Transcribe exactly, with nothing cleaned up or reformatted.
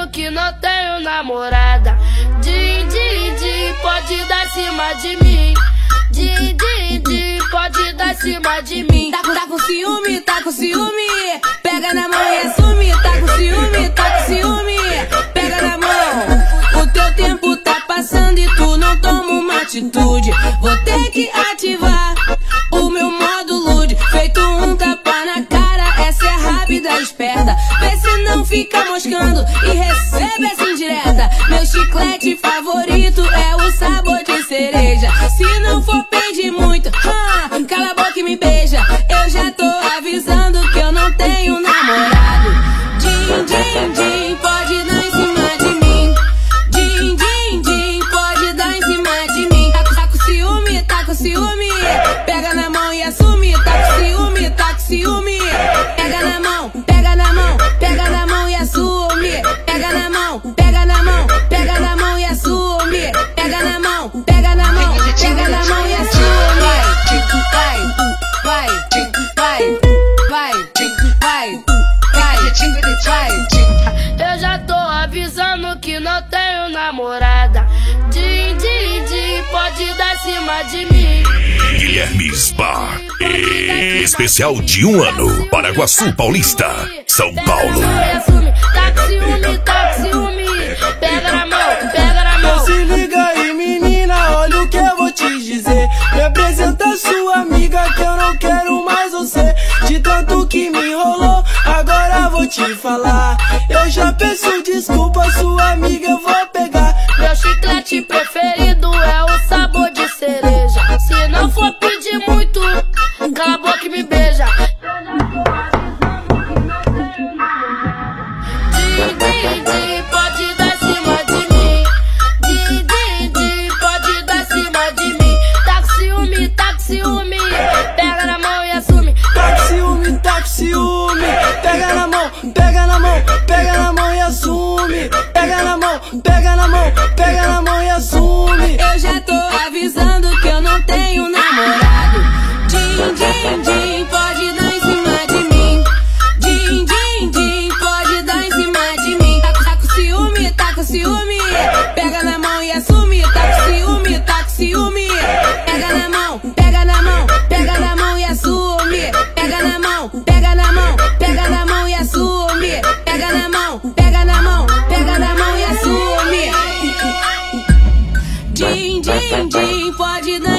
avisando que não tenho namorada. Din, din, din, pode dar cima de mim. Din, din, din, pode dar cima de mim. Tá com, tá com ciúme, tá com ciúme. Pega na mão e assume. Tá com ciúme, tá com ciúme. Pega na mão. O teu tempo tá passando e tu não toma uma atitude. Vou ter que ativar o meu modo lude. Feito um tapa na cara, essa é rápida, esperta. Vê se não fica moscando e recebe essa indireta. Meu chiclete favorito é o sabor de cereja. Se não for pedir muito, ah, cala a boca e me beija. Eu já tô avisando que eu não tenho namorado. Din, din, din, pode dar em cima de mim. Din, din, din, pode dar em cima de mim. Tá, tá com ciúme, tá com ciúme. Pega na mão e assume. Tá com ciúme, tá com ciúme. Pega na mão, pega na mão, pega na mão e assume. Pega na mão, pega na mão, pega na mão e assume. Pega na mão, pega na mão, pega na mão e assume. Vai, vai, vai, vai, vai, vai, vai. Eu já tô avisando que não tenho namorada. Din, din, din, pode dar cima de mim. Guilherme Sbar, especial de um ano, Paraguaçu Paulista, São Paulo. Tá com ciúme, tá com ciúme. Pega na mão, pega na mão. Então se liga aí, menina, olha o que eu vou te dizer. Me apresenta sua amiga que eu não quero mais você. De tanto que me enrolou, agora vou te falar. Eu já peço desculpa, sua amiga eu vou pegar. Meu chiclete preferido é o sabor de cereja. Se não for pedir muito, cala a boca e me beija. Din, din, din, pode dar cima de mim. Din, din, din, pode dar cima de mim. Tá com ciúme, tá com ciúme. Pega na mão e assume. Tá com ciúme, tá com ciúme. Pega na mão, pega na mão, pega na mão e assume. Pega na mão, pega na mão, pega na mão e assume. Eu já tô avisando que eu não tenho namorado. Din, din, din, pode dar em cima de mim. Din, din, din, pode dar em cima de mim. Tá, tá com ciúme, tá com ciúme. Pega na mão e assume. Tá com ciúme, tá com ciúme. Pega na mão, pega na mão, pega na mão e assume. Pega na mão, pega na mão, pega na mão e assume. Pega na mão, pega na mão, pega na mão e assume. Din, din, din, pode dar